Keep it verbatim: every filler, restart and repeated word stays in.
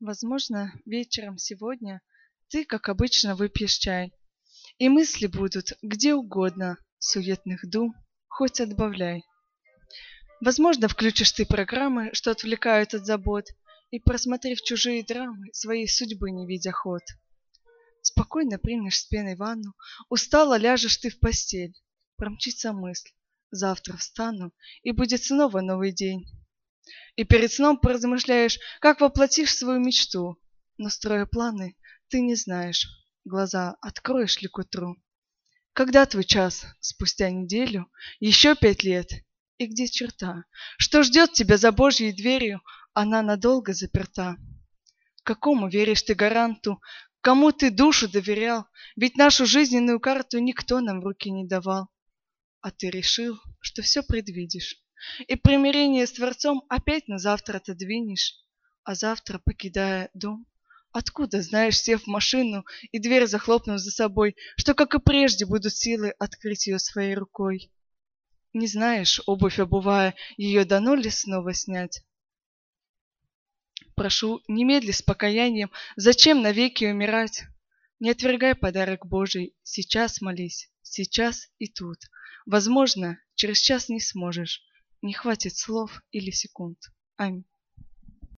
Возможно, вечером сегодня ты, как обычно, выпьешь чай, и мысли будут где угодно, суетных дум хоть отбавляй. Возможно, включишь ты программы, что отвлекают от забот, и, просмотрев чужие драмы, своей судьбы не видя ход. Спокойно примешь с пеной ванну, устало ляжешь ты в постель. Промчится мысль: завтра встану, и будет снова новый день. И перед сном поразмышляешь, как воплотишь свою мечту, но, строя планы, ты не знаешь, глаза откроешь ли к утру. Когда твой час? Спустя неделю? Еще пять лет? И где черта? Что ждет тебя за Божьей дверью? Она надолго заперта. Какому веришь ты гаранту? Кому ты душу доверял? Ведь нашу жизненную карту никто нам в руки не давал. А ты решил, что все предвидишь, и примирение с Творцом опять на завтра отодвинешь. А завтра, покидая дом, откуда знаешь, сев в машину и дверь захлопнув за собой, что, как и прежде, будут силы открыть ее своей рукой? Не знаешь, обувь обувая, ее дано ли снова снять? Прошу, немедли с покаянием, зачем навеки умирать? Не отвергай подарок Божий, сейчас молись, сейчас и тут. Возможно, через час не сможешь, не хватит слов или секунд. Аминь.